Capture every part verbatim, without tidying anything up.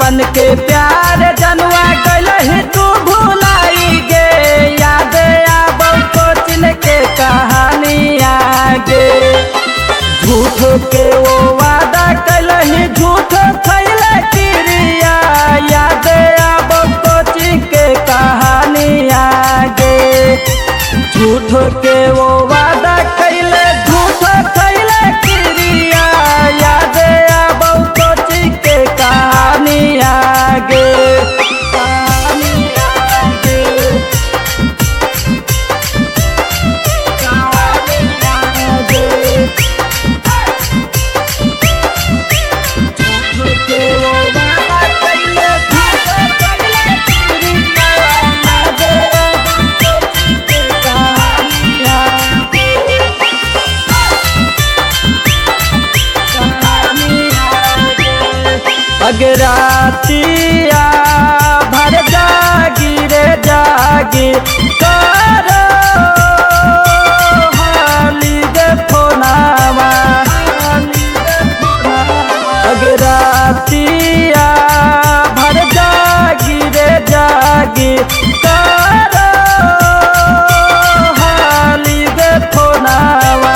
बचपन के प्यार जनुआ गलही तू भुलाई गे, याद आबो कोचिन के कहानी आगे। झूठ के वो वादा कलही झूठ खैले क्रिया, याद आबो कोचिन के कहानी आगे। झूठ के वो वादा कैले झूठ खैले क्रिया, याद आबो कोचिन के कहानी आगे। कहानी आगे, कहानी आगे। झूठ के वो वादा कैले झूठ खैले क्रिया, याद आबो कोचिन के कहानी आगे। अगरातिया भर जागी रे जागी, करो हाली दे फोनावा। अगरातिया भर जागी रे जागी, करो हाली दे फोनावा।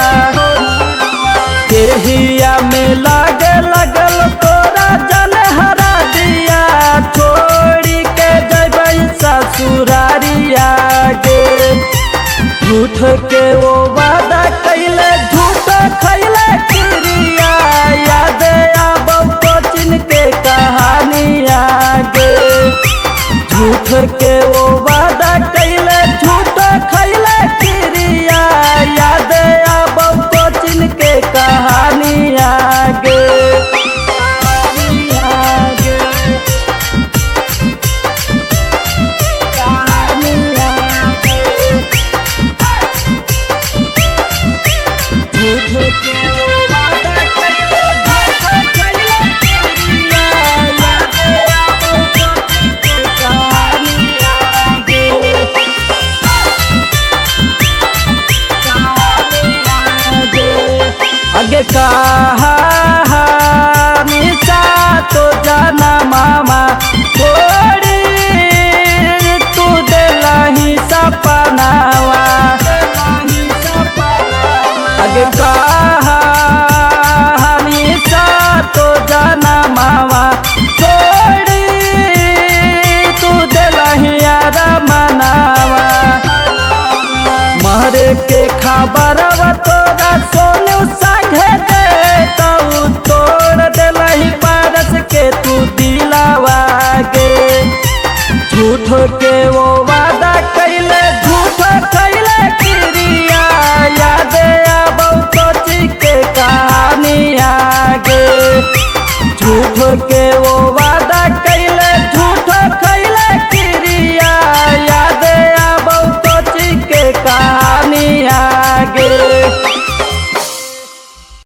केहिया में लागे लगल तोरा जन हरा दिया, छोड़ी के जबै ससुरारिया गे। झूठ के वो वादा कैले झूठ खैले क्रिया, याद आबो कोचिन के कहानी आगे। झूठ के वो वादा कैले झूठ खैले क्रिया, याद आबो कोचिन के कहानी आगे। कहानी आगे, कहानी आगे। झूठ के वो वादा कैले झूठ खैले क्रिया, याद आबो कोचिन के कहानी आगे। आगे कहानी सा तो जाना मामा, थोड़ी तू दिलही सपनावा। आगे कहानी सा तो जाना मामा, थोड़ी तू दिलही रमनावा। मरे के खबरवा तोरा सोनू संगे दे, तू तोड़ दिलही पारस के तू दिलावा गे। झूठ के वो वादा कैले झूठ खैले क्रिया, याद आबो कोचिन के कहानी आगे। झूठ के वो